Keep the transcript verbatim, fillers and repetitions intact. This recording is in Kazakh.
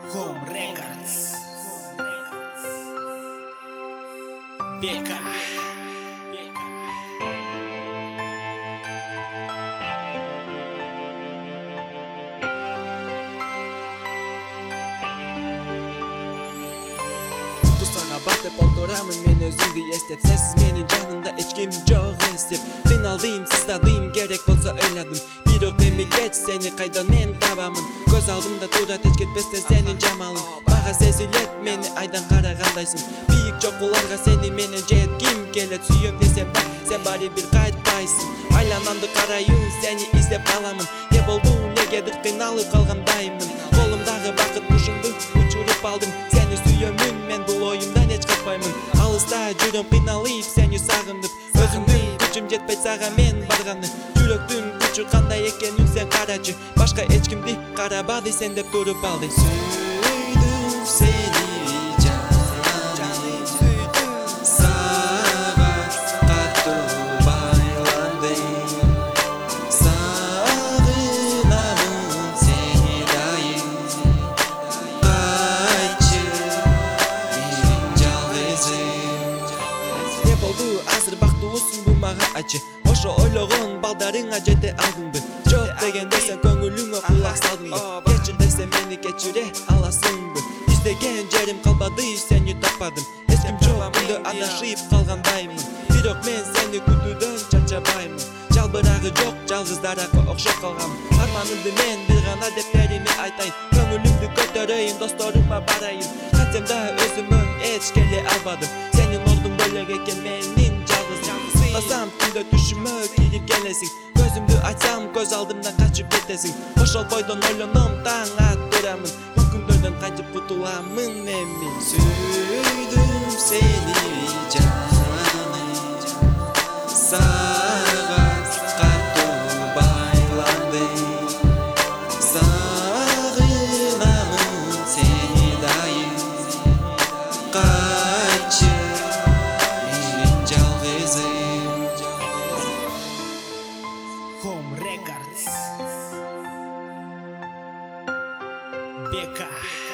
Home Records. Beka. Sana bakıp oturamın men özümdü estep Sensiz menin canımda içkim çok estep Kıynaldıyım sızladıyım gerek bolsa öyledim Bir öpemi geç seni kaydan men tabamın Göz aldımda turat hiç gitmezsen senin camalın Bağa sezilet meni aydan karagandaysın Büyük çokularga seni menin jetkim gelet Suyum desem bak sen bari bir kayıttaysın Aylanandı karayın seni izlep kalamın Ne boldu negedir kıynalıp kalgandayımın Kolumdağı vakit kuşumdu uçurup aldım Seni suyumun men bu oyundan hiç kapayımın Alısta жүрüm kıynalayıp seni sağındıp Özümdün gücüm jetpey sağa men bargаны Жүрөктүн күчү кандай экенин sen карачы Башка эч кимди карабады сен деп туруп алды Сүйдүм сени Азыр бактуулусун бу мага ачы Ошо ойлогон балдарыңа жете алдыңбы Жок дегенде сен көңүлүңө кулак салдыңбы Кечир десем мени кечире аласыңбы Издеген жерим калбады сени таппадым Эч ким жок күндө адашып калгандаймын Бирок мен сени күтүүдөн чарчабаймын Жалбырагы жок жалгыздаракка окшоп калгам Арманымды мен бир гана дептериме айтайын Көңүлүмдү көтөрөйүн досторума барайын Кантсем да өзүмө эч келе албадым Сенин ордуң бөлөк экен менин Сыйласам күндө түшүмө кирип келесиң Көзүмдү ачсам көз алдымдан качып кетесиң Ошол бойдон ойлоном таң атырамын Бул күндөрдөн кантип кутуламын эми Сүйдүм сени жаным Сага катуу байландым Сагынамын сени дайым Кайтчы Home Records. Beka.